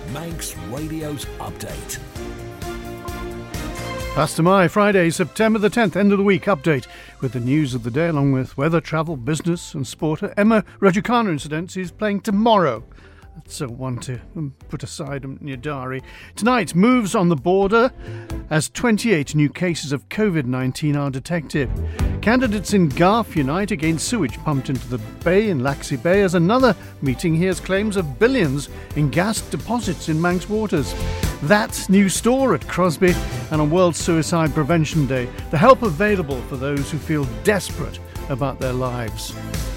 Manx Radio's update. Pastor Mai, Friday, September the 10th, end of the week update with the news of the day along with weather, travel, business and sport. Emma Raducanu, incidentally, is playing tomorrow. That's one to put aside in your diary. Tonight, moves on the border as 28 new cases of COVID-19 are detected. Candidates in Garth unite against sewage pumped into the bay in Laxey Bay as another meeting hears claims of billions in gas deposits in Manx waters. That new store at Crosby, and on World Suicide Prevention Day, the help available for those who feel desperate about their lives.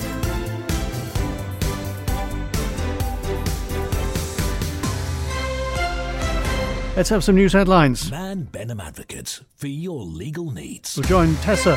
Let's have some news headlines. Man Benham Advocates, for your legal needs. We'll join Tessa.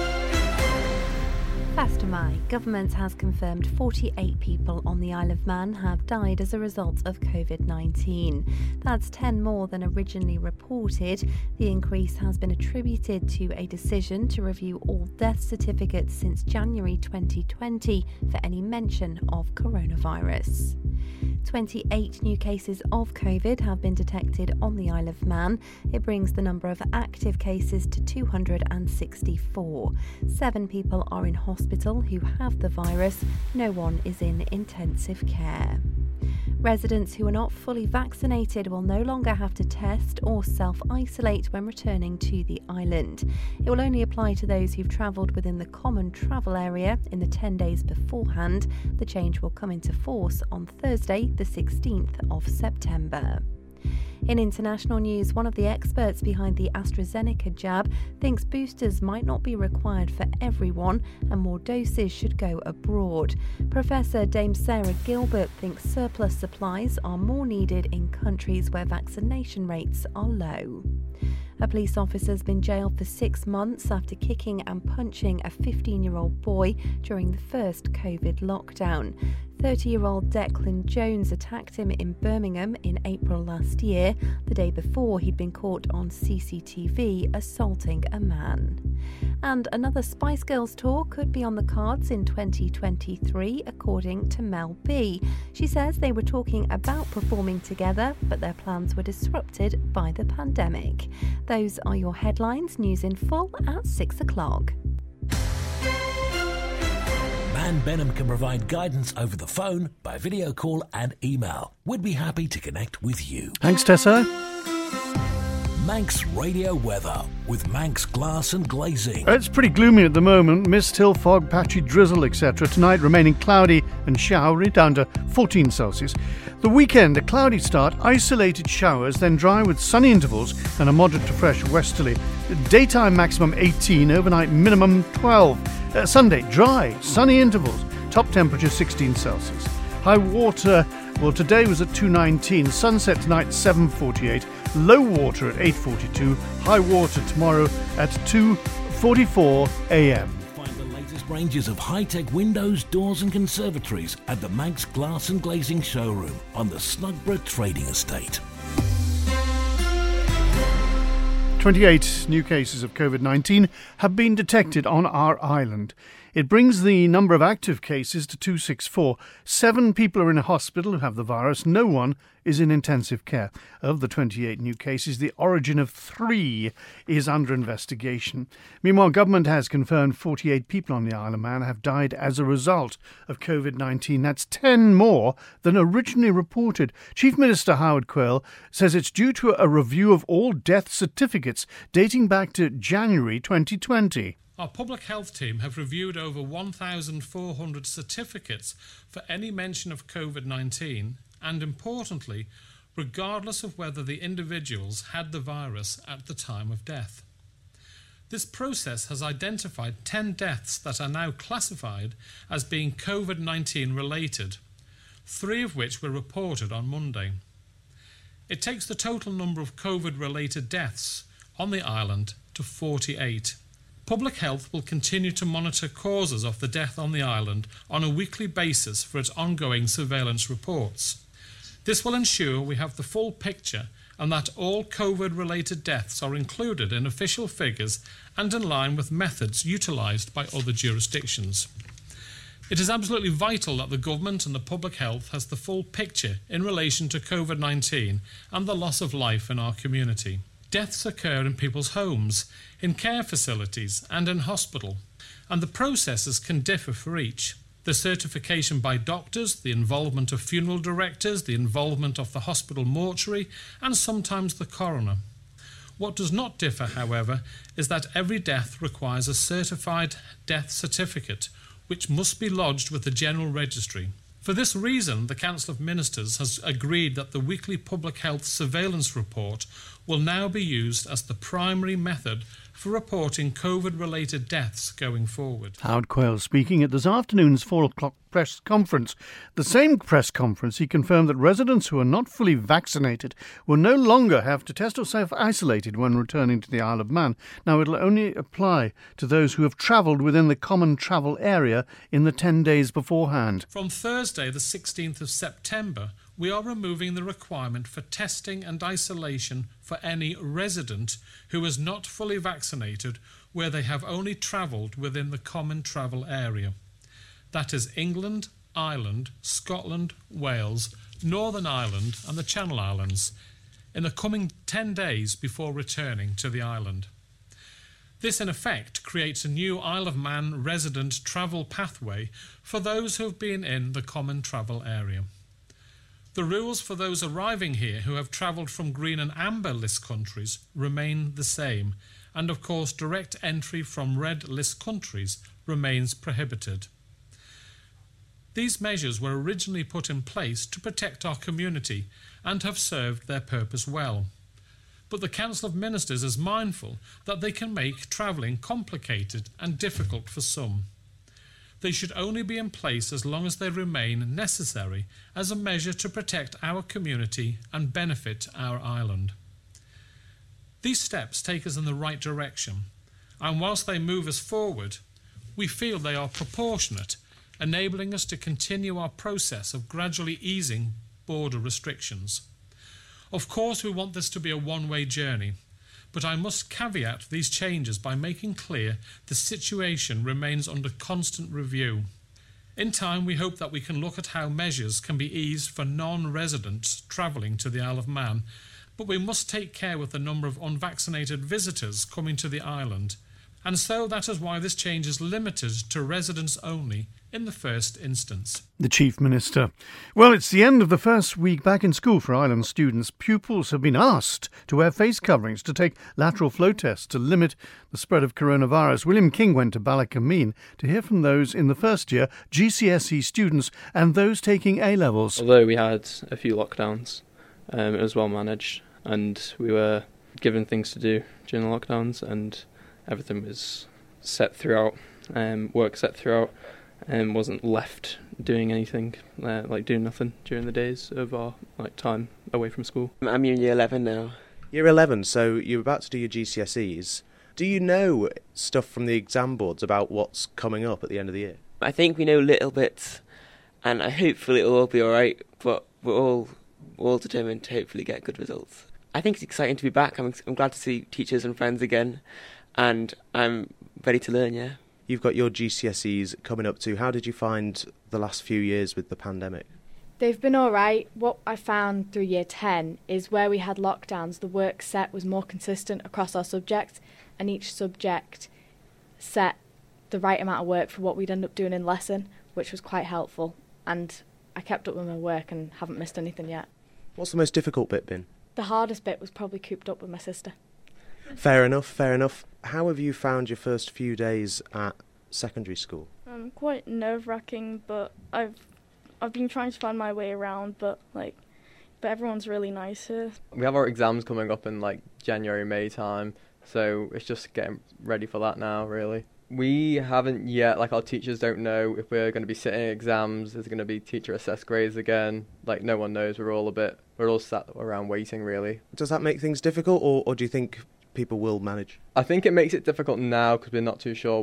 Pastor Mai, government has confirmed 48 people on the Isle of Man have died as a result of COVID-19. That's 10 more than originally reported. The increase has been attributed to a decision to review all death certificates since January 2020 for any mention of coronavirus. 28 new cases of COVID have been detected on the Isle of Man. It brings the number of active cases to 264. 7 people are in hospital who have the virus. No one is in intensive care. Residents who are not fully vaccinated will no longer have to test or self-isolate when returning to the island. It will only apply to those who've travelled within the common travel area in the 10 days beforehand. The change will come into force on Thursday, the 16th of September. In international news, one of the experts behind the AstraZeneca jab thinks boosters might not be required for everyone and more doses should go abroad. Professor Dame Sarah Gilbert thinks surplus supplies are more needed in countries where vaccination rates are low. A police officer has been jailed for 6 months after kicking and punching a 15-year-old boy during the first COVID lockdown. 30-year-old Declan Jones attacked him in Birmingham in April last year. The day before, he'd been caught on CCTV assaulting a man. And another Spice Girls tour could be on the cards in 2023, according to Mel B. She says they were talking about performing together, but their plans were disrupted by the pandemic. Those are your headlines. News in full at 6 o'clock. Man Benham can provide guidance over the phone, by video call and email. We'd be happy to connect with you. Thanks, Tessa. Manx Radio weather with Manx Glass and Glazing. It's pretty gloomy at the moment. Mist, hill, fog, patchy drizzle, etc. Tonight remaining cloudy and showery, down to 14 Celsius. The weekend, a cloudy start, isolated showers, then dry with sunny intervals and a moderate to fresh westerly. Daytime maximum 18, overnight minimum 12. Sunday, dry, sunny intervals, top temperature 16 Celsius. High water, well, today was at 2:19, sunset tonight 7:48, low water at 8:42, high water tomorrow at 2:44 a.m. Find the latest ranges of high-tech windows, doors and conservatories at the Manx Glass and Glazing showroom on the Snugborough Trading Estate. 28 new cases of COVID-19 have been detected on our island. It brings the number of active cases to 264. 7 people are in a hospital who have the virus. No one is in intensive care. Of the 28 new cases, the origin of 3 is under investigation. Meanwhile, government has confirmed 48 people on the Isle of Man have died as a result of COVID-19. That's 10 more than originally reported. Chief Minister Howard Quayle says it's due to a review of all death certificates dating back to January 2020. Our public health team have reviewed over 1,400 certificates for any mention of COVID-19 and, importantly, regardless of whether the individuals had the virus at the time of death. This process has identified 10 deaths that are now classified as being COVID-19 related, 3 of which were reported on Monday. It takes the total number of COVID-related deaths on the island to 48. Public Health will continue to monitor causes of the death on the island on a weekly basis for its ongoing surveillance reports. This will ensure we have the full picture and that all COVID-related deaths are included in official figures and in line with methods utilised by other jurisdictions. It is absolutely vital that the government and the public health has the full picture in relation to COVID-19 and the loss of life in our community. Deaths occur in people's homes, in care facilities and in hospital, and the processes can differ for each. The certification by doctors, the involvement of funeral directors, the involvement of the hospital mortuary and sometimes the coroner. What does not differ, however, is that every death requires a certified death certificate, which must be lodged with the General Registry. For this reason, the Council of Ministers has agreed that the weekly public health surveillance report will now be used as the primary method for reporting COVID-related deaths going forward. Howard Quayle speaking at this afternoon's 4 o'clock press conference. The same press conference, he confirmed that residents who are not fully vaccinated will no longer have to test or self-isolated when returning to the Isle of Man. Now, it'll only apply to those who have travelled within the common travel area in the 10 days beforehand. From Thursday, the 16th of September, we are removing the requirement for testing and isolation for any resident who is not fully vaccinated where they have only travelled within the common travel area. That is England, Ireland, Scotland, Wales, Northern Ireland and the Channel Islands, in the coming 10 days before returning to the island. This, in effect, creates a new Isle of Man resident travel pathway for those who have been in the common travel area. The rules for those arriving here who have travelled from green and amber list countries remain the same, and of course direct entry from red list countries remains prohibited. These measures were originally put in place to protect our community and have served their purpose well. But the Council of Ministers is mindful that they can make travelling complicated and difficult for some. They should only be in place as long as they remain necessary as a measure to protect our community and benefit our island. These steps take us in the right direction, and whilst they move us forward, we feel they are proportionate, enabling us to continue our process of gradually easing border restrictions. Of course, we want this to be a one-way journey, but I must caveat these changes by making clear the situation remains under constant review. In time, we hope that we can look at how measures can be eased for non-residents travelling to the Isle of Man, but we must take care with the number of unvaccinated visitors coming to the island, and so that is why this change is limited to residents only in the first instance. The Chief Minister. Well, it's the end of the first week back in school for island students. Pupils have been asked to wear face coverings, to take lateral flow tests to limit the spread of coronavirus. William King went to Ballacameen to hear from those in the first year, GCSE students, and those taking A-levels. Although we had a few lockdowns, it was well managed, and we were given things to do during the lockdowns, and everything was set throughout, work set throughout, and wasn't left doing anything, doing nothing during the days of our time away from school. I'm in year 11 now. Year 11, so you're about to do your GCSEs. Do you know stuff from the exam boards about what's coming up at the end of the year? I think we know little bits, and hopefully it'll all be alright, but we're all determined to hopefully get good results. I think it's exciting to be back. I'm glad to see teachers and friends again, and I'm ready to learn, yeah. You've got your GCSEs coming up too. How did you find the last few years with the pandemic? They've been all right. What I found through year 10 is where we had lockdowns, the work set was more consistent across our subjects, and each subject set the right amount of work for what we'd end up doing in lesson, which was quite helpful. And I kept up with my work and haven't missed anything yet. What's the most difficult bit been? The hardest bit was probably cooped up with my sister. Fair enough, fair enough. How have you found your first few days at secondary school? Quite nerve-wracking, but I've been trying to find my way around, but everyone's really nice here. We have our exams coming up in January, May time, so it's just getting ready for that now, really. We haven't yet, our teachers don't know if we're going to be sitting exams, is it going to be teacher assessed grades again? No one knows, we're all sat around waiting, really. Does that make things difficult, or do you think people will manage? I think it makes it difficult now because we're not too sure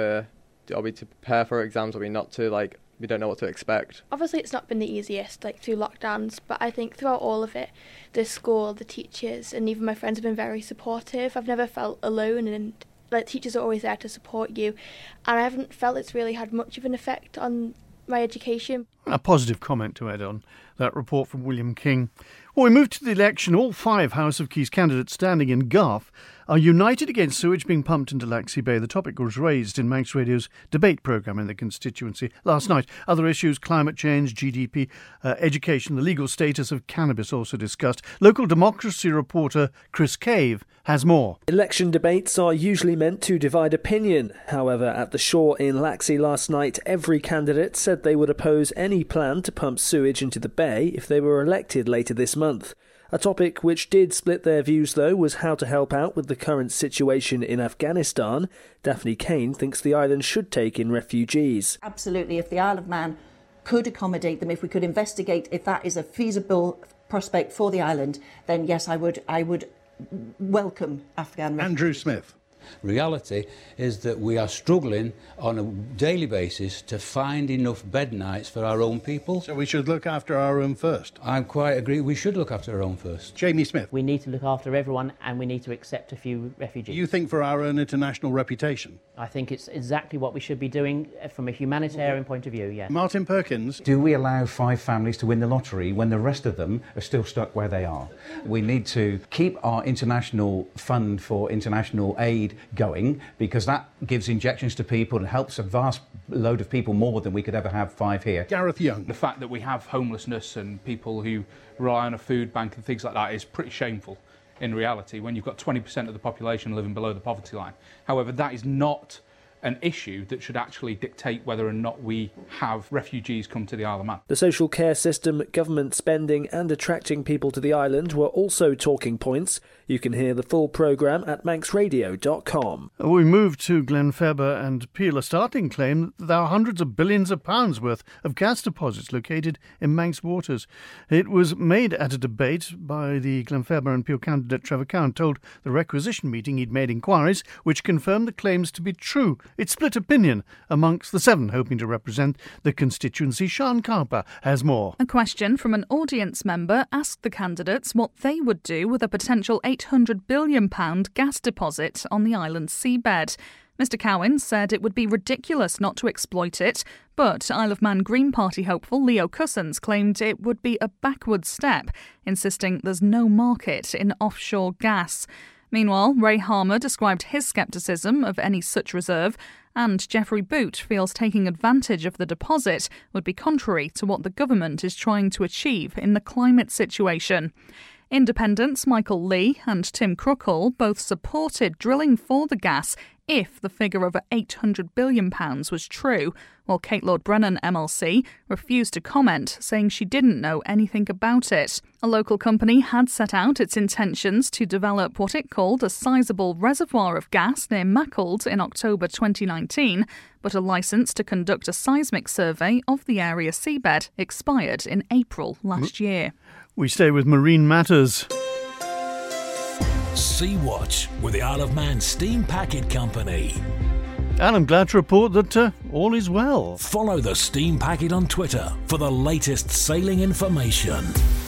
are we to prepare for exams, are we not to, we don't know what to expect. Obviously it's not been the easiest, through lockdowns, but I think throughout all of it, the school, the teachers, and even my friends have been very supportive. I've never felt alone, and teachers are always there to support you, and I haven't felt it's really had much of an effect on my education. A positive comment to add on that report from William King. Well, we move to the election. All 5 House of Keys candidates standing in Garth are united against sewage being pumped into Laxey Bay. The topic was raised in Manx Radio's debate programme in the constituency last night. Other issues, climate change, GDP, education, the legal status of cannabis also discussed. Local democracy reporter Chris Cave has more. Election debates are usually meant to divide opinion. However, at the Shore in Laxey last night, every candidate said they would oppose any plan to pump sewage into the bay if they were elected later this month. A topic which did split their views, though, was how to help out with the current situation in Afghanistan. Daphne Kane thinks the island should take in refugees. Absolutely, if the Isle of Man could accommodate them, if we could investigate if that is a feasible prospect for the island, then yes, I would welcome Afghan refugees. Andrew Smith. Reality is that we are struggling on a daily basis to find enough bed nights for our own people. So we should look after our own first. I quite agree. We should look after our own first. Jamie Smith. We need to look after everyone and we need to accept a few refugees. You think for our own international reputation? I think it's exactly what we should be doing from a humanitarian point of view, yeah. Martin Perkins. Do we allow 5 families to win the lottery when the rest of them are still stuck where they are? We need to keep our international fund for international aid going, because that gives injections to people and helps a vast load of people more than we could ever have 5 here. Gareth Young. The fact that we have homelessness and people who rely on a food bank and things like that is pretty shameful in reality when you've got 20% of the population living below the poverty line. However, that is not an issue that should actually dictate whether or not we have refugees come to the Isle of Man. The social care system, government spending and attracting people to the island were also talking points. You can hear the full programme at manxradio.com. We move to Glenferber and Peel. A startling claim that there are hundreds of billions of pounds worth of gas deposits located in Manx waters. It was made at a debate by the Glenferber and Peel candidate Trevor Cowan told the requisition meeting he'd made inquiries which confirmed the claims to be true. It split opinion amongst the 7 hoping to represent the constituency. Sian Carper has more. A question from an audience member asked the candidates what they would do with a potential £800 billion gas deposit on the island's seabed. Mr Cowan said it would be ridiculous not to exploit it, but Isle of Man Green Party hopeful Leo Cousins claimed it would be a backward step, insisting there's no market in offshore gas. Meanwhile, Ray Harmer described his scepticism of any such reserve, and Geoffrey Boot feels taking advantage of the deposit would be contrary to what the government is trying to achieve in the climate situation. Independents Michael Lee and Tim Crookall both supported drilling for the gas if the figure of £800 billion was true, while Kate Lord-Brennan MLC refused to comment, saying she didn't know anything about it. A local company had set out its intentions to develop what it called a sizable reservoir of gas near Mackald in October 2019, but a licence to conduct a seismic survey of the area seabed expired in April last year. We stay with marine matters. Sea Watch with the Isle of Man Steam Packet Company. And I'm glad to report that all is well. Follow the Steam Packet on Twitter for the latest sailing information.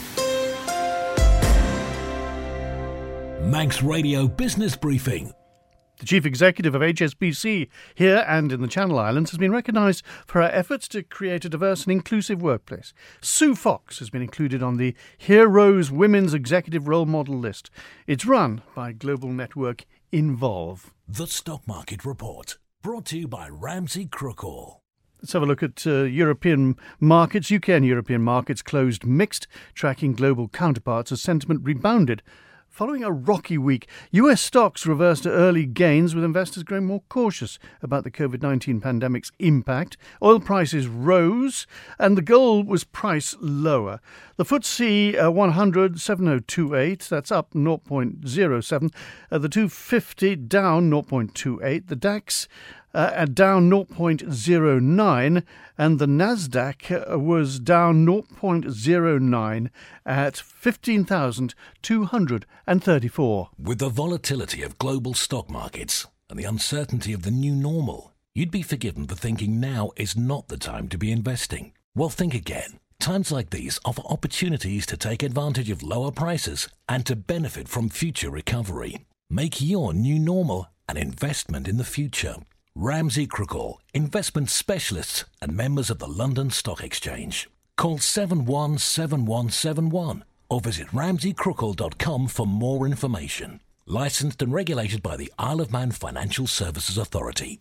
Manx Radio Business Briefing. The Chief Executive of HSBC here and in the Channel Islands has been recognised for her efforts to create a diverse and inclusive workplace. Sue Fox has been included on the Heroes Women's Executive Role Model list. It's run by global network Involve. The Stock Market Report, brought to you by Ramsey Crookall. Let's have a look at European markets. UK and European markets closed mixed, tracking global counterparts as sentiment rebounded. Following a rocky week, US stocks reversed early gains, with investors growing more cautious about the COVID-19 pandemic's impact. Oil prices rose and the gold was priced lower. The FTSE 100 7028, that's up 0.07. The 250 down 0.28. The DAX down 0.09, and the Nasdaq was down 0.09 at 15,234. With the volatility of global stock markets and the uncertainty of the new normal, you'd be forgiven for thinking now is not the time to be investing. Well, think again. Times like these offer opportunities to take advantage of lower prices and to benefit from future recovery. Make your new normal an investment in the future. Ramsey Crookall, investment specialists and members of the London Stock Exchange. Call 717171 or visit ramseycrookall.com for more information. Licensed and regulated by the Isle of Man Financial Services Authority.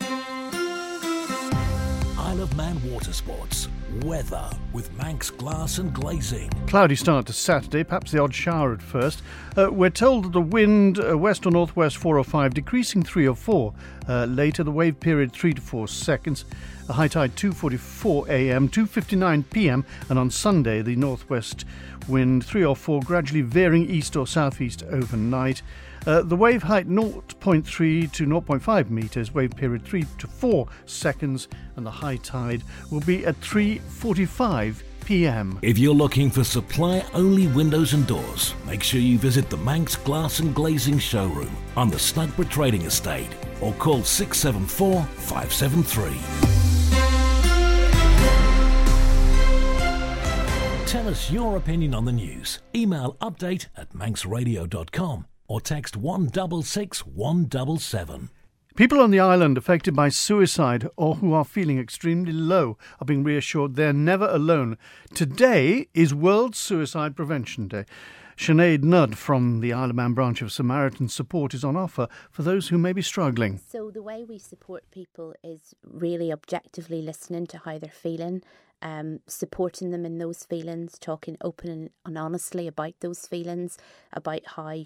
Isle of Man Water Sports. Weather with Manx Glass and Glazing. Cloudy start to Saturday, perhaps the odd shower at first. We're told that the wind west or northwest 4 or 5, decreasing 3 or 4. Later, the wave period 3 to 4 seconds. The high tide 2:44 a.m, 2:59 p.m, and on Sunday the northwest wind 3 or 4, gradually veering east or southeast overnight. The wave height 0.3 to 0.5 metres, wave period 3 to 4 seconds, and the high tide will be at 3:45 p.m. If you're looking for supply-only windows and doors, make sure you visit the Manx Glass and Glazing showroom on the Snugborough Trading Estate or call 674 573. Tell us your opinion on the news. Email update@manxradio.com or text 166 177. People on the island affected by suicide or who are feeling extremely low are being reassured they're never alone. Today is World Suicide Prevention Day. Sinead Nudd from the Isle of Man branch of Samaritan Support is on offer for those who may be struggling. So the way we support people is really objectively listening to how they're feeling, supporting them in those feelings, talking open and honestly about those feelings, about how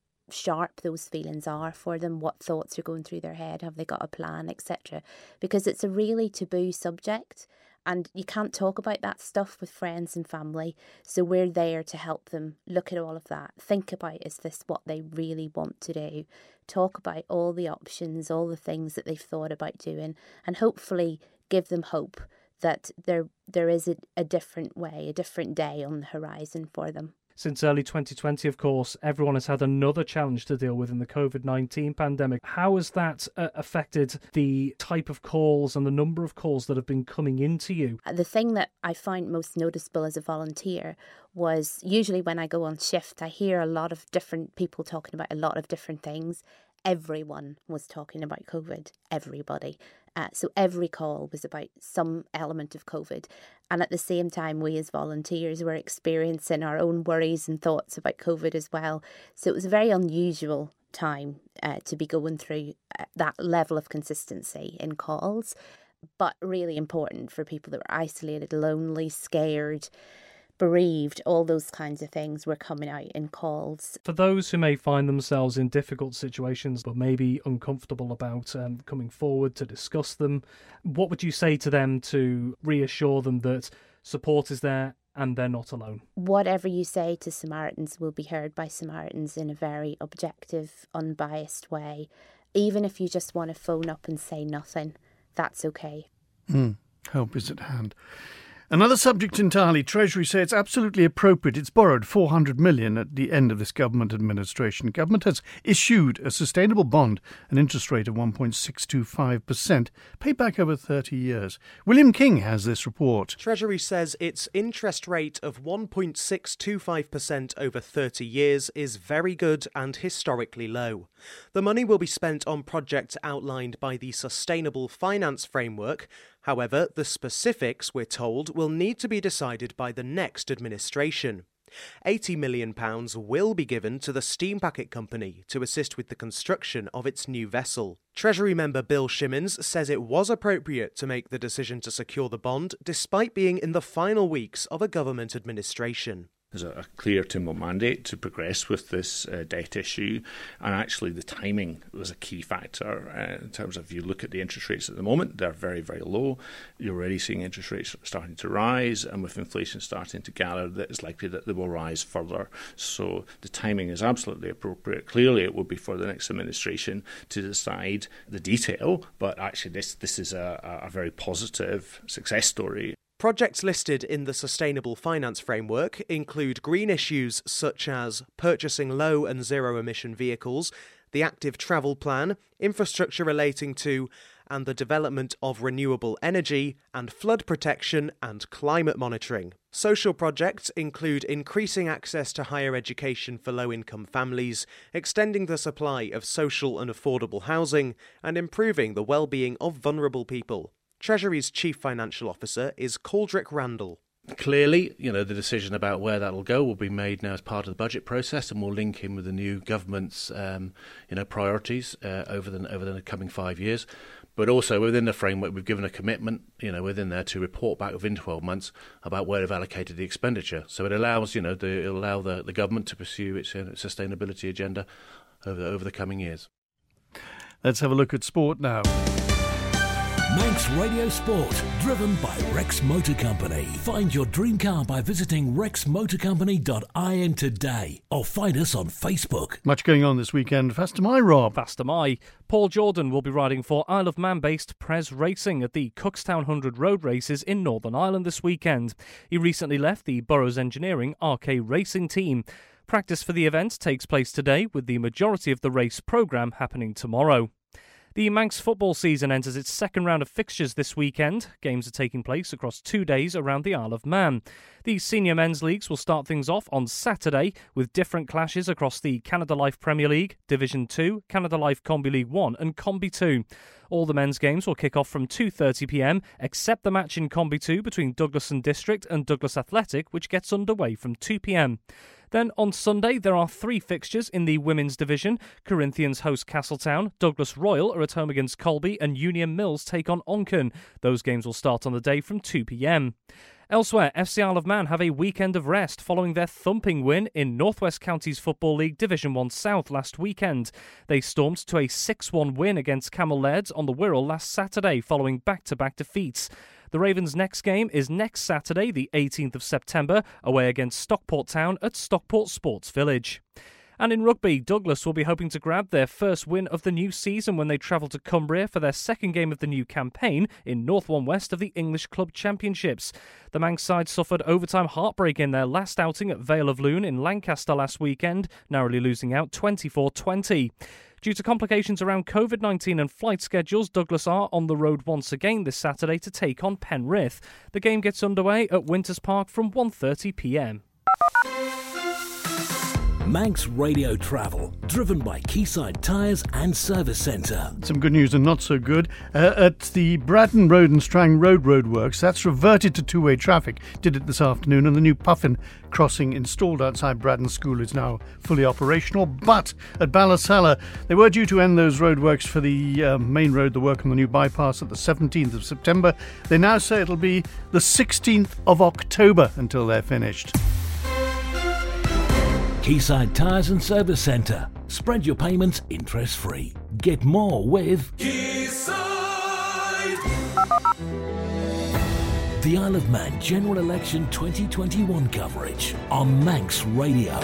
sharp those feelings are for them, what thoughts are going through their head, have they got a plan, etc. Because it's a really taboo subject and you can't talk about that stuff with friends and family. So we're there to help them look at all of that, think about, is this what they really want to do? Talk about all the options, all the things that they've thought about doing, and hopefully give them hope that there is a different way, a different day on the horizon for them. Since early 2020, of course, everyone has had another challenge to deal with in the COVID-19 pandemic. How has that affected the type of calls and the number of calls that have been coming into you? The thing that I find most noticeable as a volunteer was usually when I go on shift, I hear a lot of different people talking about a lot of different things. Everyone was talking about COVID, everybody. So every call was about some element of COVID. And at the same time, we as volunteers were experiencing our own worries and thoughts about COVID as well. So it was a very unusual time to be going through that level of consistency in calls, but really important for people that were isolated, lonely, scared, bereaved. All those kinds of things were coming out in calls. For those who may find themselves in difficult situations but maybe uncomfortable about coming forward to discuss them, what would you say to them to reassure them that support is there and they're not alone? Whatever you say to Samaritans will be heard by Samaritans in a very objective, unbiased way. Even if you just want to phone up and say nothing, that's okay. Help is at hand. Another subject entirely. Treasury say it's absolutely appropriate. It's borrowed $400 million at the end of this government administration. Government has issued a sustainable bond, an interest rate of 1.625%, paid back over 30 years. William King has this report. Treasury says its interest rate of 1.625% over 30 years is very good and historically low. The money will be spent on projects outlined by the Sustainable Finance Framework. However, the specifics, we're told, will need to be decided by the next administration. £80 million will be given to the Steam Packet Company to assist with the construction of its new vessel. Treasury member Bill Shimmons says it was appropriate to make the decision to secure the bond despite being in the final weeks of a government administration. There's a clear Timber mandate to progress with this debt issue, and actually the timing was a key factor in terms of, you look at the interest rates at the moment, they're very, very low. You're already seeing interest rates starting to rise, and with inflation starting to gather, that it's likely that they will rise further. So the timing is absolutely appropriate. Clearly it will be for the next administration to decide the detail, but actually this is a very positive success story. Projects listed in the Sustainable Finance Framework include green issues such as purchasing low and zero emission vehicles, the active travel plan, infrastructure relating to and the development of renewable energy and flood protection and climate monitoring. Social projects include increasing access to higher education for low-income families, extending the supply of social and affordable housing, and improving the well-being of vulnerable people. Treasury's Chief Financial Officer is Caldrick Randall. Clearly, the decision about where that will go will be made now as part of the budget process, and will link in with the new government's, priorities over the coming 5 years. But also within the framework, we've given a commitment, within there to report back within 12 months about where they've allocated the expenditure. So it allows, it'll allow the government to pursue its sustainability agenda over the coming years. Let's have a look at sport now. Manx Radio Sport, driven by Rex Motor Company. Find your dream car by visiting rexmotorcompany.im today, or find us on Facebook. Much going on this weekend. Fast am I, Rob? Fast am I. Paul Jordan will be riding for Isle of Man-based Pres Racing at the Cookstown 100 Road Races in Northern Ireland this weekend. He recently left the Burrows Engineering RK Racing team. Practice for the event takes place today, with the majority of the race programme happening tomorrow. The Manx football season enters its second round of fixtures this weekend. Games are taking place across 2 days around the Isle of Man. The senior men's leagues will start things off on Saturday with different clashes across the Canada Life Premier League, Division 2, Canada Life Combi League 1 and Combi 2. All the men's games will kick off from 2:30pm, except the match in Combi 2 between Douglas and District and Douglas Athletic, which gets underway from 2pm. Then on Sunday, there are 3 fixtures in the women's division. Corinthians host Castletown, Douglas Royal are at home against Colby, and Union Mills take on Onken. Those games will start on the day from 2pm. Elsewhere, FC Isle of Man have a weekend of rest following their thumping win in North West Counties Football League Division 1 South last weekend. They stormed to a 6-1 win against Camel Lairds on the Wirral last Saturday following back-to-back defeats. The Ravens' next game is next Saturday, the 18th of September, away against Stockport Town at Stockport Sports Village. And in rugby, Douglas will be hoping to grab their first win of the new season when they travel to Cumbria for their second game of the new campaign in North 1 West of the English Club Championships. The Manx side suffered overtime heartbreak in their last outing at Vale of Loon in Lancaster last weekend, narrowly losing out 24-20. Due to complications around COVID-19 and flight schedules, Douglas are on the road once again this Saturday to take on Penrith. The game gets underway at Winters Park from 1:30pm. Manx Radio Travel, driven by Quayside Tyres and Service Centre. Some good news and not so good. At the Braddon Road and Strang Road roadworks, that's reverted to two-way traffic. Did it this afternoon, and the new Puffin crossing installed outside Braddon School is now fully operational. But at Ballasalla, they were due to end those roadworks for the main road, the work on the new bypass, at the 17th of September. They now say it'll be the 16th of October until they're finished. Quayside Tyres and Service Centre. Spread your payments interest-free. Get more with Quayside. the Isle of Man General Election 2021 coverage on Manx Radio.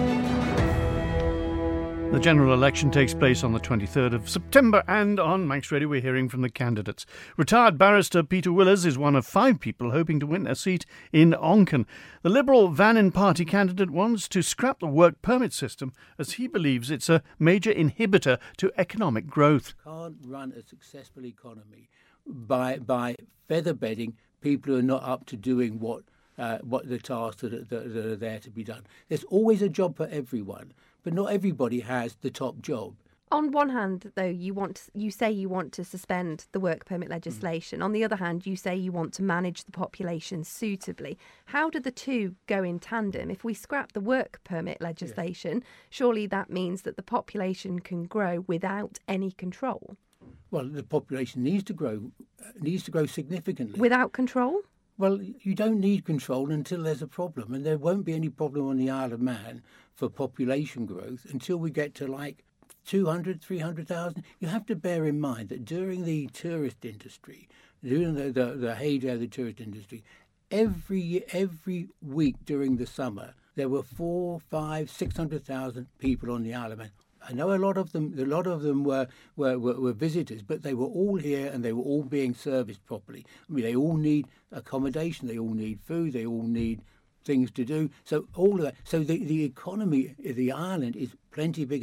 The general election takes place on the 23rd of September, and on Manx Radio we're hearing from the candidates. Retired barrister Peter Willers is one of 5 people hoping to win a seat in Onken. The Liberal Vannin Party candidate wants to scrap the work permit system as he believes it's a major inhibitor to economic growth. Can't run a successful economy by feather bedding people who are not up to doing what the tasks that are there to be done. There's always a job for everyone, but not everybody has the top job. On one hand, though, you say you want to suspend the work permit legislation. On the other hand, you say you want to manage the population suitably. How do the two go in tandem? If we scrap the work permit legislation, surely that means that the population can grow without any control. Well, the population needs to grow significantly. Without control? Well, you don't need control until there's a problem, and there won't be any problem on the Isle of Man for population growth until we get to like 200, 300,000. You have to bear in mind that during the tourist industry, during the heyday of the tourist industry, every week during the summer, there were 400, 500, 600,000 people on the Isle of Man. I know a lot of them were visitors, but they were all here and they were all being serviced properly. I mean, they all need accommodation, they all need food, they all need things to do. So all of that. So the economy of the island is plenty big enough.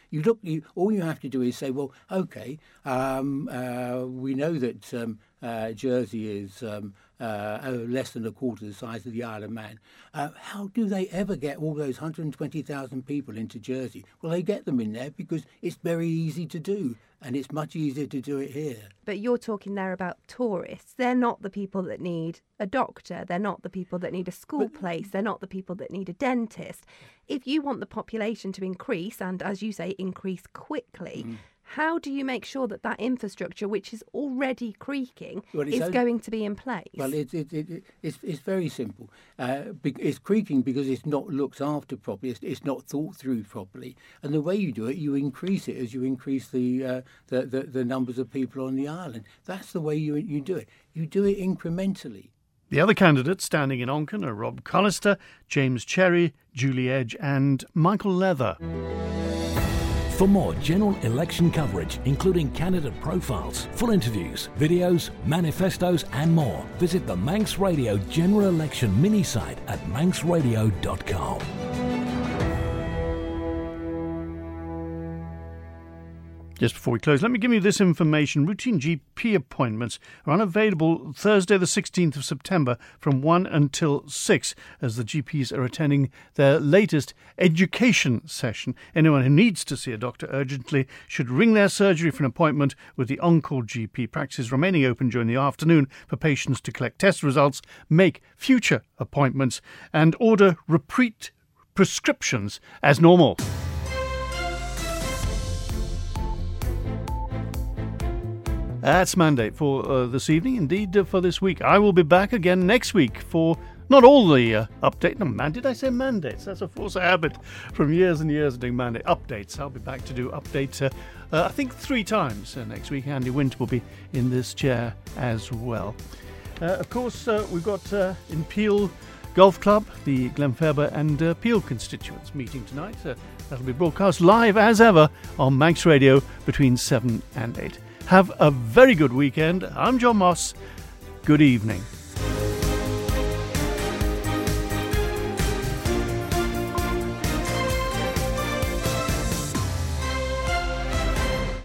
All you have to do is say, well, okay, we know that Jersey is less than a quarter the size of the Isle of Man. How do they ever get all those 120,000 people into Jersey? Well, they get them in there because it's very easy to do, and it's much easier to do it here. But you're talking there about tourists. They're not the people that need a doctor. They're not the people that need a school place. They're not the people that need a dentist. If you want the population to increase, and as you say, increase quickly, how do you make sure that that infrastructure, which is already creaking, is going to be in place? Well, it's very simple. It's creaking because it's not looked after properly. It's not thought through properly. And the way you do it, you increase it as you increase the numbers of people on the island. That's the way you do it. You do it incrementally. The other candidates standing in Onken are Rob Collister, James Cherry, Julie Edge and Michael Leather. For more general election coverage, including candidate profiles, full interviews, videos, manifestos and more, visit the Manx Radio General Election mini-site at manxradio.com. Just before we close, let me give you this information. Routine GP appointments are unavailable Thursday the 16th of September from 1 until 6 as the GPs are attending their latest education session. Anyone who needs to see a doctor urgently should ring their surgery for an appointment with the on-call GP. Practices remaining open during the afternoon for patients to collect test results, make future appointments and order repeat prescriptions as normal. That's mandate for this evening, indeed for this week. I will be back again next week for not all the update. No, did I say mandates? That's a force of habit from years and years of doing mandate updates. I'll be back to do updates, I think 3 times next week. Andy Winter will be in this chair as well. Of course, we've got in Peel Golf Club, the Glenferber and Peel constituents meeting tonight. That'll be broadcast live as ever on Manx Radio between 7 and 8. Have a very good weekend. I'm John Moss. Good evening.